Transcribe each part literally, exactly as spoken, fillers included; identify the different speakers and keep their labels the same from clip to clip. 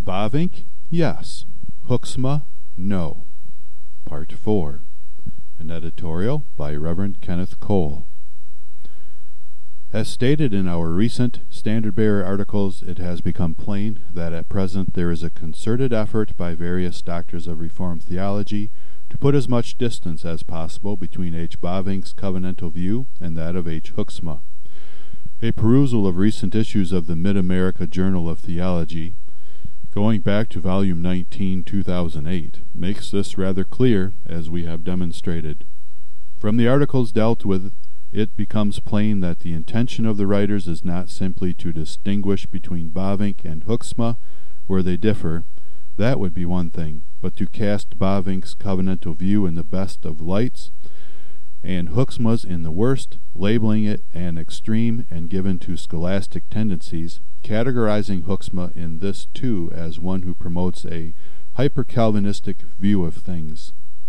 Speaker 1: Bavinck, yes. Hoeksema, no. Part four. An editorial by Reverend Kenneth Cole. As stated in our recent Standard Bearer articles, it has become plain that at present there is a concerted effort by various doctors of Reformed theology to put as much distance as possible between H. Bavinck's covenantal view and that of H. Hoeksema. A perusal of recent issues of the Mid-America Journal of Theology, going back to volume nineteen, two thousand eight, makes this rather clear, as we have demonstrated. From the articles dealt with, it becomes plain that the intention of the writers is not simply to distinguish between Bavinck and Hoeksema where they differ, that would be one thing, but to cast Bavinck's covenantal view in the best of lights, and Hoeksema's in the worst, labeling it an extreme and given to scholastic tendencies, categorizing Hoeksema in this too as one who promotes a hyper-Calvinistic view of things.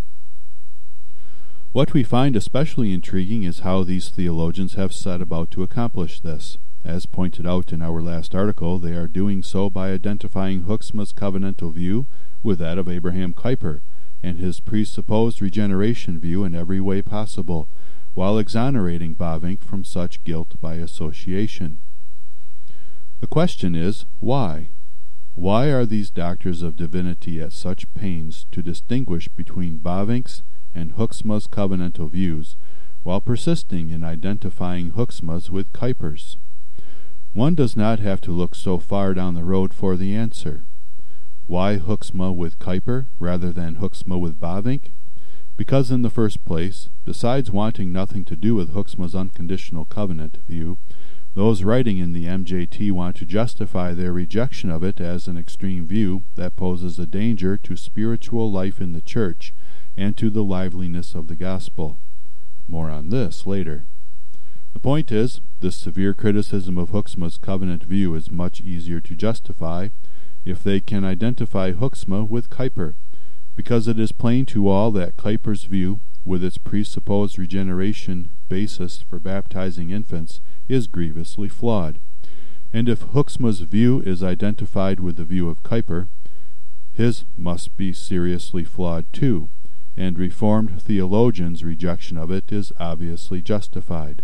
Speaker 1: What we find especially intriguing is how these theologians have set about to accomplish this. As pointed out in our last article, they are doing so by identifying Hoeksema's covenantal view with that of Abraham Kuyper, and his presupposed regeneration view in every way possible, while exonerating Bavinck from such guilt by association. The question is, why? Why are these doctors of divinity at such pains to distinguish between Bavinck's and Hoeksema's covenantal views, while persisting in identifying Hoeksema's with Kuyper's? One does not have to look so far down the road for the answer. Why Hoeksema with Kuyper rather than Hoeksema with Bavinck? Because in the first place, besides wanting nothing to do with Hoeksema's unconditional covenant view, those writing in the M J T want to justify their rejection of it as an extreme view that poses a danger to spiritual life in the church and to the liveliness of the gospel. More on this later. The point is, this severe criticism of Hoeksema's covenant view is much easier to justify if they can identify Hoeksema with Kuyper, because it is plain to all that Kuyper's view, with its presupposed regeneration basis for baptizing infants, is grievously flawed. And if Hoeksema's view is identified with the view of Kuyper, his must be seriously flawed too, and Reformed theologians' rejection of it is obviously justified.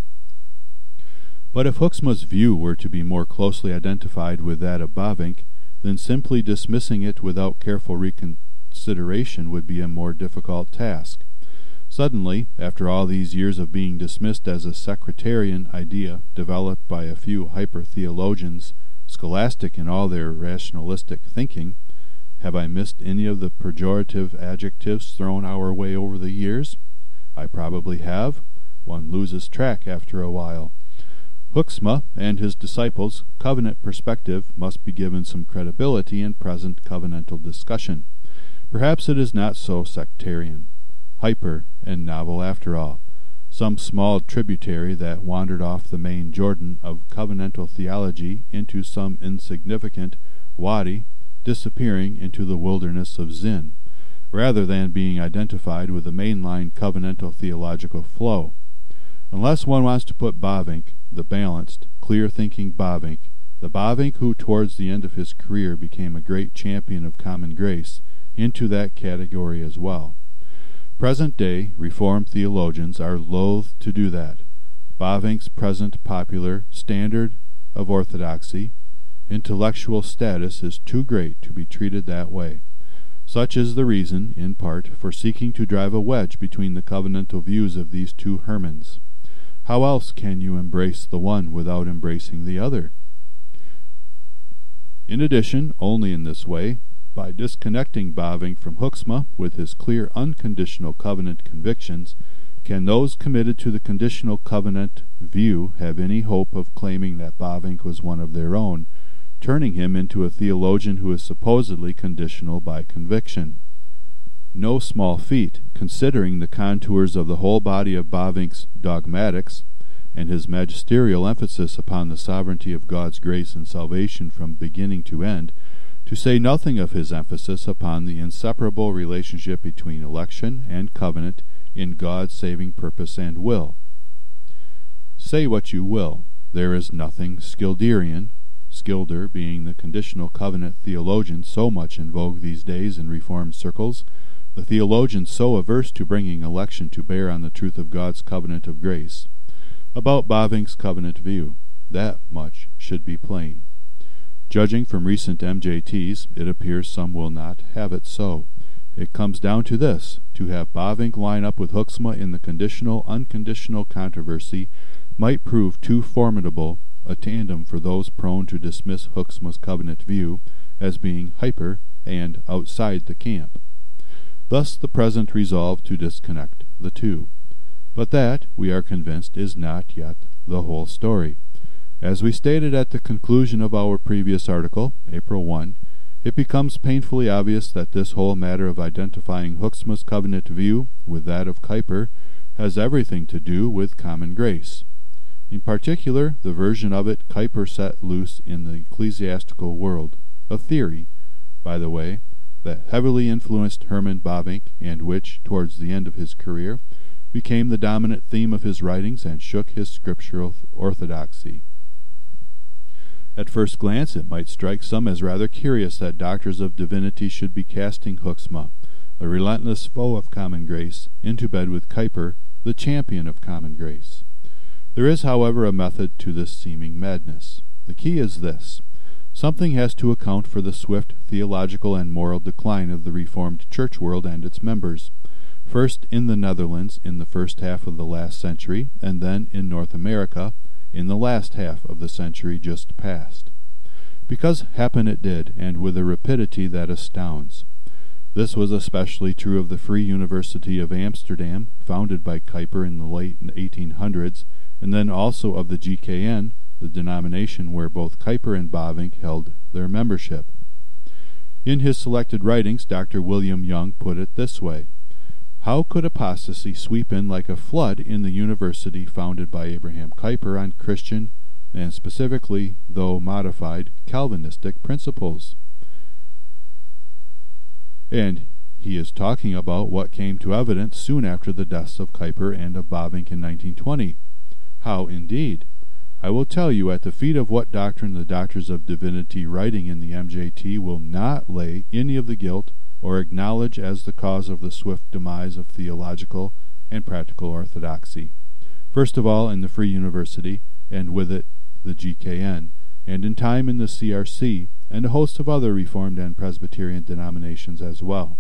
Speaker 1: But if Hoeksema's view were to be more closely identified with that of Bavinck, then simply dismissing it without careful reconsideration would be a more difficult task. Suddenly, after all these years of being dismissed as a sectarian idea developed by a few hyper-theologians, scholastic in all their rationalistic thinking, have I missed any of the pejorative adjectives thrown our way over the years? I probably have. One loses track after a while. Hoeksema and his disciples' covenant perspective must be given some credibility in present covenantal discussion. Perhaps it is not so sectarian, hyper, and novel after all, some small tributary that wandered off the main Jordan of covenantal theology into some insignificant wadi, disappearing into the wilderness of Zin, rather than being identified with the mainline covenantal theological flow. Unless one wants to put Bavinck, the balanced, clear-thinking Bavinck, the Bavinck who towards the end of his career became a great champion of common grace, into that category as well. Present-day Reformed theologians are loath to do that. Bavinck's present popular standard of orthodoxy, intellectual status is too great to be treated that way. Such is the reason, in part, for seeking to drive a wedge between the covenantal views of these two Hermans. How else can you embrace the one without embracing the other? In addition, only in this way, by disconnecting Bavinck from Hoeksema with his clear unconditional covenant convictions, can those committed to the conditional covenant view have any hope of claiming that Bavinck was one of their own, turning him into a theologian who is supposedly conditional by conviction. No small feat, considering the contours of the whole body of Bavinck's dogmatics, and his magisterial emphasis upon the sovereignty of God's grace and salvation from beginning to end, to say nothing of his emphasis upon the inseparable relationship between election and covenant in God's saving purpose and will. Say what you will, there is nothing Skilderian, Schilder being the conditional covenant theologian so much in vogue these days in Reformed circles, the theologian so averse to bringing election to bear on the truth of God's covenant of grace. About Bavinck's covenant view, that much should be plain. Judging from recent M J Ts, it appears some will not have it so. It comes down to this: to have Bavinck line up with Hoeksema in the conditional-unconditional controversy might prove too formidable a tandem for those prone to dismiss Hoeksema's covenant view as being hyper and outside the camp. Thus the present resolve to disconnect the two. But that, we are convinced, is not yet the whole story. As we stated at the conclusion of our previous article, April first, it becomes painfully obvious that this whole matter of identifying Hoeksema's covenant view with that of Kuyper has everything to do with common grace. In particular, the version of it Kuyper set loose in the ecclesiastical world, a theory, by the way, that heavily influenced Herman Bavinck and which, towards the end of his career, became the dominant theme of his writings and shook his scriptural orthodoxy. At first glance it might strike some as rather curious that doctors of divinity should be casting Hoeksema, the relentless foe of common grace, into bed with Kuyper, the champion of common grace. There is, however, a method to this seeming madness. The key is this: something has to account for the swift theological and moral decline of the Reformed church world and its members, first in the Netherlands in the first half of the last century, and then in North America in the last half of the century just past. Because happen it did, and with a rapidity that astounds. This was especially true of the Free University of Amsterdam, founded by Kuyper in the late eighteen hundreds, and then also of the G K N, the denomination where both Kuyper and Bavinck held their membership. In his selected writings, Doctor William Young put it this way: how could apostasy sweep in like a flood in the university founded by Abraham Kuyper on Christian, and specifically, though modified, Calvinistic principles? And he is talking about what came to evidence soon after the deaths of Kuyper and of Bavinck in nineteen twenty. How indeed? I will tell you at the feet of what doctrine the doctors of divinity writing in the M J T will not lay any of the guilt or acknowledge as the cause of the swift demise of theological and practical orthodoxy. First of all in the Free University, and with it the G K N, and in time in the C R C, and a host of other Reformed and Presbyterian denominations as well.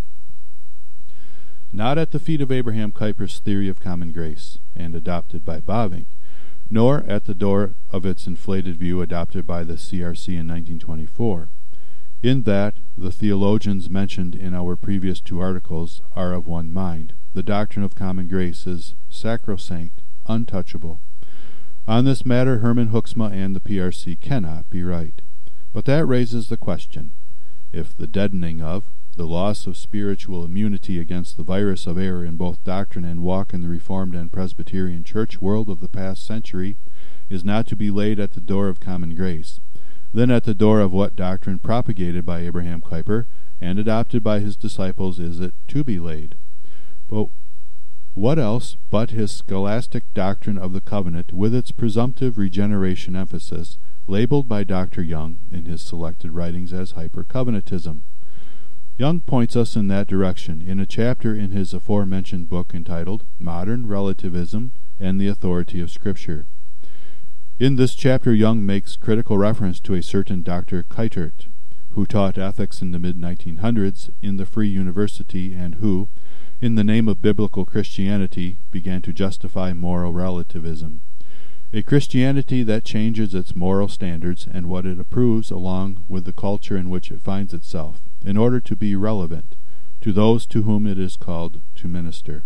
Speaker 1: Not at the feet of Abraham Kuyper's theory of common grace, and adopted by Bavinck, nor at the door of its inflated view adopted by the C R C in nineteen twenty-four. In that, the theologians mentioned in our previous two articles are of one mind. The doctrine of common grace is sacrosanct, untouchable. On this matter, Herman Hoeksema and the P R C cannot be right. But that raises the question: if the deadening of, the loss of spiritual immunity against the virus of error in both doctrine and walk in the Reformed and Presbyterian church world of the past century is not to be laid at the door of common grace, then at the door of what doctrine propagated by Abraham Kuyper and adopted by his disciples is it to be laid? But what else but his scholastic doctrine of the covenant with its presumptive regeneration emphasis, labeled by Doctor Young in his selected writings as hyper-covenantism? Young points us in that direction in a chapter in his aforementioned book entitled Modern Relativism and the Authority of Scripture. In this chapter, Young makes critical reference to a certain Doctor Kuijtert, who taught ethics in the mid nineteen hundreds in the Free University and who, in the name of biblical Christianity, began to justify moral relativism, a Christianity that changes its moral standards and what it approves along with the culture in which it finds itself, in order to be relevant to those to whom it is called to minister.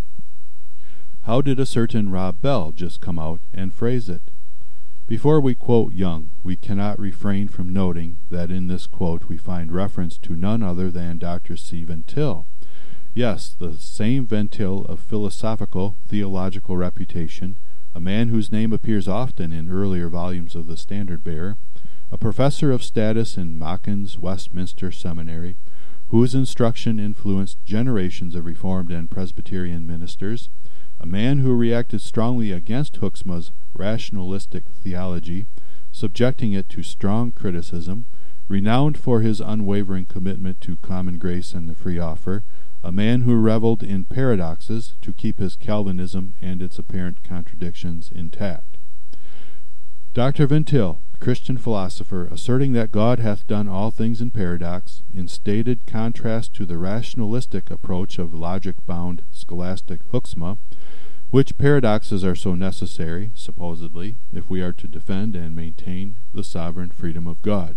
Speaker 1: How did a certain Rob Bell just come out and phrase it? Before we quote Young, we cannot refrain from noting that in this quote we find reference to none other than Doctor C. Van Til. Yes, the same Van Til of philosophical, theological reputation, a man whose name appears often in earlier volumes of the Standard Bearer, a professor of status in Machen's Westminster Seminary, whose instruction influenced generations of Reformed and Presbyterian ministers, a man who reacted strongly against Hoeksema's rationalistic theology, subjecting it to strong criticism, renowned for his unwavering commitment to common grace and the free offer, a man who reveled in paradoxes to keep his Calvinism and its apparent contradictions intact. Doctor Van Til, Christian philosopher, asserting that God hath done all things in paradox, in stated contrast to the rationalistic approach of logic-bound scholastic Huxma, which paradoxes are so necessary, supposedly, if we are to defend and maintain the sovereign freedom of God.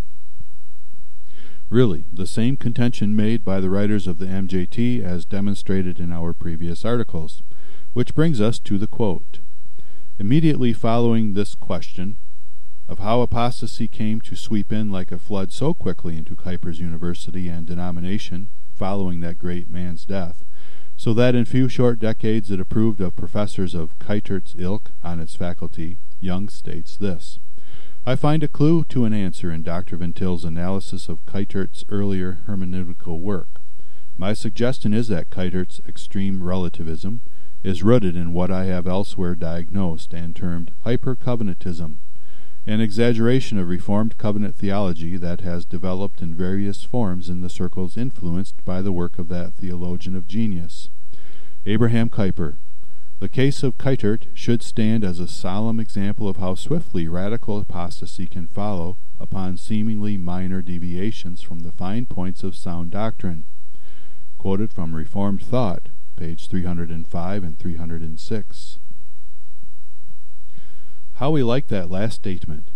Speaker 1: Really, the same contention made by the writers of the M J T as demonstrated in our previous articles, which brings us to the quote. Immediately following this question of how apostasy came to sweep in like a flood so quickly into Kuyper's university and denomination following that great man's death, so that in few short decades it approved of professors of Kuyter's ilk on its faculty, Young states this: I find a clue to an answer in Doctor Van Til's analysis of Kuyter's earlier hermeneutical work. My suggestion is that Kuyter's extreme relativism is rooted in what I have elsewhere diagnosed and termed hyper-covenantism, an exaggeration of Reformed covenant theology that has developed in various forms in the circles influenced by the work of that theologian of genius, Abraham Kuyper. The case of Kuyter should stand as a solemn example of how swiftly radical apostasy can follow upon seemingly minor deviations from the fine points of sound doctrine. Quoted from Reformed Thought, page three hundred five and three hundred six. How we like that last statement.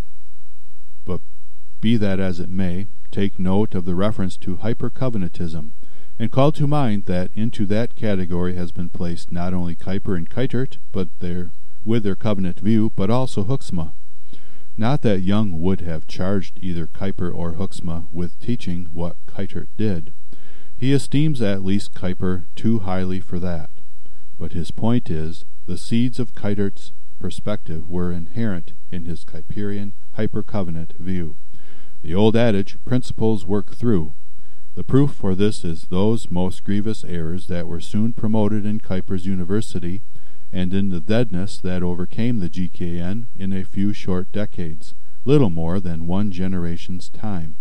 Speaker 1: But be that as it may, take note of the reference to hyper-covenantism, and call to mind that into that category has been placed not only Kuyper and Kuyter, but their, with their covenant view, but also Huxma. Not that Young would have charged either Kuyper or Huxma with teaching what Kuyter did. He esteems at least Kuyper too highly for that. But his point is, the seeds of Kuyter's perspective were inherent in his Kuyperian hyper-covenant view. The old adage, principles work through. The proof for this is those most grievous errors that were soon promoted in Kuyper's university and in the deadness that overcame the G K N in a few short decades, little more than one generation's time.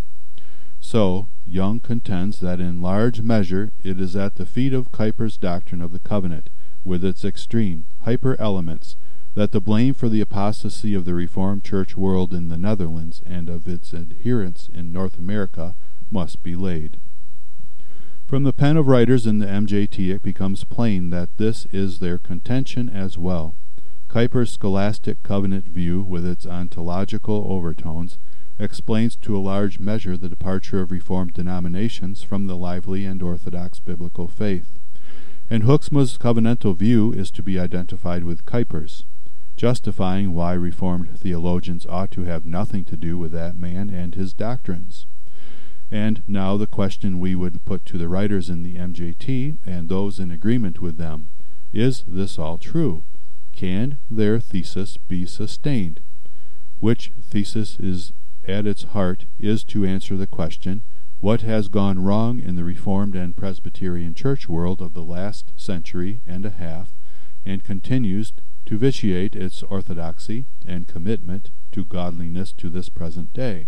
Speaker 1: So, Young contends that in large measure it is at the feet of Kuyper's doctrine of the covenant, with its extreme, hyper-elements, that the blame for the apostasy of the Reformed Church world in the Netherlands and of its adherents in North America must be laid. From the pen of writers in the M J T it becomes plain that this is their contention as well. Kuyper's scholastic covenant view, with its ontological overtones, explains to a large measure the departure of Reformed denominations from the lively and orthodox biblical faith. And Huxma's covenantal view is to be identified with Kuyper's, justifying why Reformed theologians ought to have nothing to do with that man and his doctrines. And now the question we would put to the writers in the M J T and those in agreement with them: is this all true? Can their thesis be sustained? Which thesis is at its heart is to answer the question, what has gone wrong in the Reformed and Presbyterian church world of the last century and a half, and continues to vitiate its orthodoxy and commitment to godliness to this present day?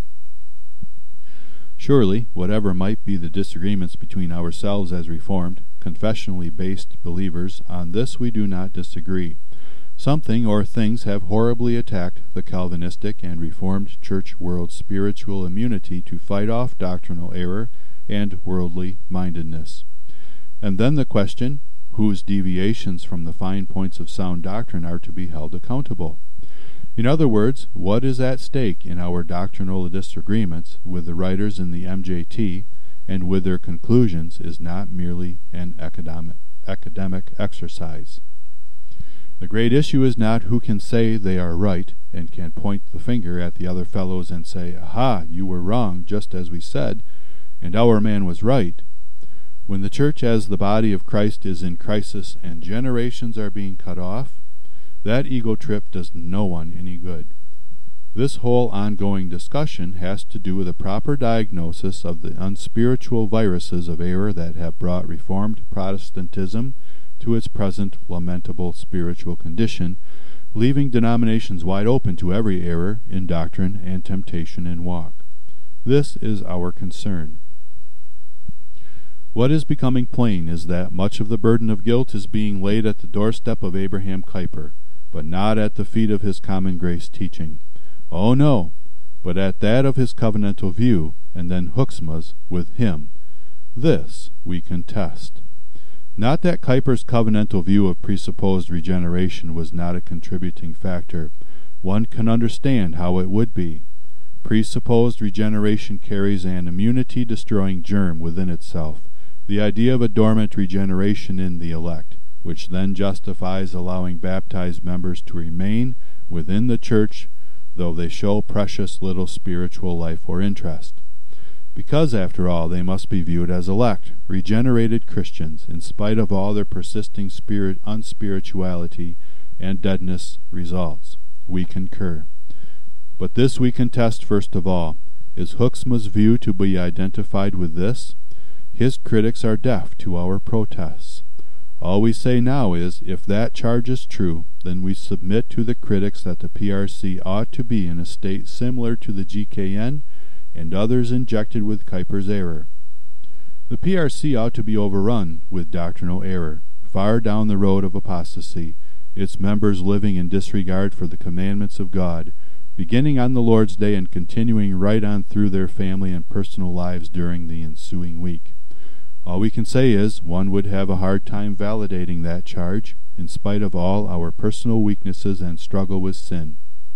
Speaker 1: Surely, whatever might be the disagreements between ourselves as Reformed, confessionally based believers, on this we do not disagree. Something or things have horribly attacked the Calvinistic and Reformed church world's spiritual immunity to fight off doctrinal error and worldly mindedness. And then the question, whose deviations from the fine points of sound doctrine are to be held accountable? In other words, what is at stake in our doctrinal disagreements with the writers in the M J T and with their conclusions is not merely an academic, academic exercise. The great issue is not who can say they are right and can point the finger at the other fellows and say, "Aha, you were wrong, just as we said, and our man was right." When the church as the body of Christ is in crisis and generations are being cut off, that ego trip does no one any good. This whole ongoing discussion has to do with a proper diagnosis of the unspiritual viruses of error that have brought Reformed Protestantism to its present lamentable spiritual condition, leaving denominations wide open to every error in doctrine and temptation in walk. This is our concern. What is becoming plain is that much of the burden of guilt is being laid at the doorstep of Abraham Kuyper, but not at the feet of his common grace teaching. Oh no, but at that of his covenantal view, and then Hoeksma's with him. This we contest. Not that Kuyper's covenantal view of presupposed regeneration was not a contributing factor. One can understand how it would be. Presupposed regeneration carries an immunity-destroying germ within itself, the idea of a dormant regeneration in the elect, which then justifies allowing baptized members to remain within the church, though they show precious little spiritual life or interest. Because, after all, they must be viewed as elect, regenerated Christians, in spite of all their persisting spirit unspirituality and deadness results. We concur. But this we contest first of all. Is Hoeksma's view to be identified with this? His critics are deaf to our protests. All we say now is, if that charge is true, then we submit to the critics that the P R C ought to be in a state similar to the G K N and others injected with Kuyper's error. The P R C ought to be overrun with doctrinal error, far down the road of apostasy, its members living in disregard for the commandments of God, beginning on the Lord's Day and continuing right on through their family and personal lives during the ensuing week. All we can say is, one would have a hard time validating that charge, in spite of all our personal weaknesses and struggle with sin.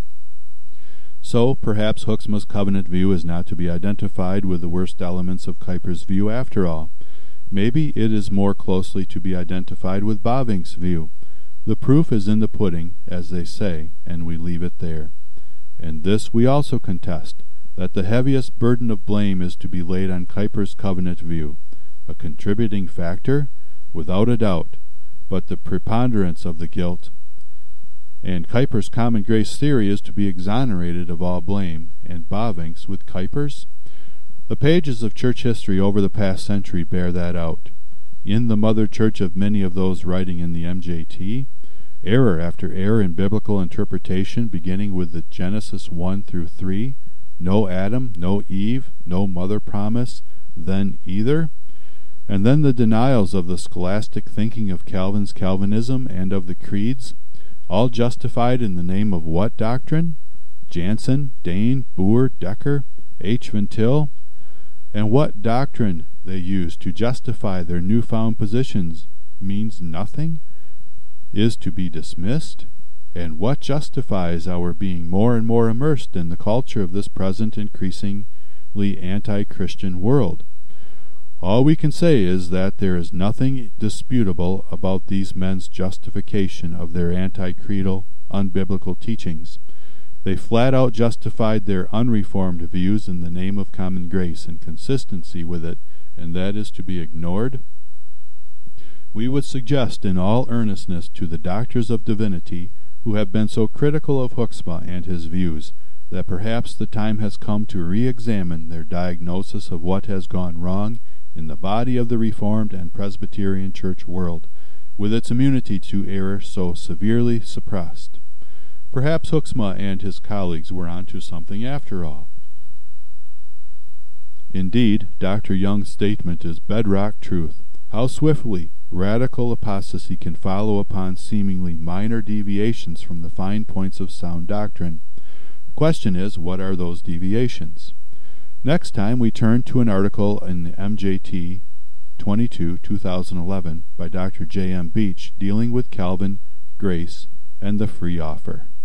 Speaker 1: So, perhaps Hoeksma's covenant view is not to be identified with the worst elements of Kuyper's view after all. Maybe it is more closely to be identified with Bavinck's view. The proof is in the pudding, as they say, and we leave it there. And this we also contest, that the heaviest burden of blame is to be laid on Kuyper's covenant view. A contributing factor? Without a doubt, but the preponderance of the guilt. And Kuyper's common grace theory is to be exonerated of all blame, and Bavinck's with Kuyper's? The pages of church history over the past century bear that out. In the mother church of many of those writing in the M J T, error after error in biblical interpretation, beginning with the Genesis one through three, no Adam, no Eve, no mother promise, then either, and then the denials of the scholastic thinking of Calvin's Calvinism and of the creeds, all justified in the name of what doctrine? Jansen, Dane, Boer, Decker, H. Van Til? And what doctrine they use to justify their newfound positions means nothing, is to be dismissed? And what justifies our being more and more immersed in the culture of this present increasingly anti-Christian world? All we can say is that there is nothing disputable about these men's justification of their anti-creedal, unbiblical teachings. They flat out justified their unreformed views in the name of common grace and consistency with it, and that is to be ignored. We would suggest in all earnestness to the doctors of divinity who have been so critical of Hoeksma and his views that perhaps the time has come to re-examine their diagnosis of what has gone wrong in the body of the Reformed and Presbyterian Church world, with its immunity to error so severely suppressed. Perhaps Hoeksma and his colleagues were onto something after all. Indeed, Doctor Young's statement is bedrock truth. How swiftly radical apostasy can follow upon seemingly minor deviations from the fine points of sound doctrine. The question is, what are those deviations? Next time we turn to an article in the M J T twenty-two, two thousand eleven by Doctor J M Beach dealing with Calvin, grace, and the free offer.